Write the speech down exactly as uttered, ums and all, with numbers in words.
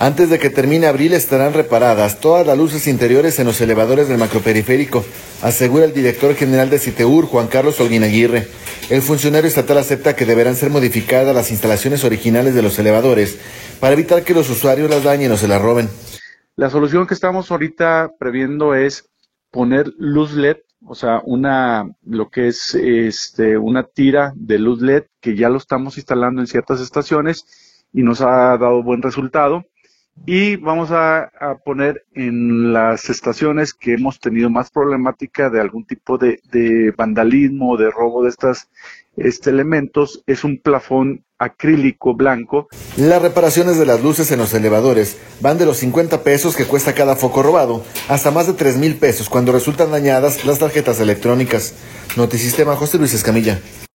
Antes de que termine abril estarán reparadas todas las luces interiores en los elevadores del macroperiférico, asegura el director general de CITEUR, Juan Carlos Holguín Aguirre. El funcionario estatal acepta que deberán ser modificadas las instalaciones originales de los elevadores para evitar que los usuarios las dañen o se las roben. La solución que estamos ahorita previendo es poner luz L E D, o sea, una lo que es este una tira de luz L E D que ya lo estamos instalando en ciertas estaciones y nos ha dado buen resultado. Y vamos a, a poner en las estaciones que hemos tenido más problemática de algún tipo de, de vandalismo o de robo de estos este, elementos, es un plafón acrílico blanco. Las reparaciones de las luces en los elevadores van de los cincuenta pesos que cuesta cada foco robado hasta más de tres mil pesos cuando resultan dañadas las tarjetas electrónicas. Notisistema, José Luis Escamilla.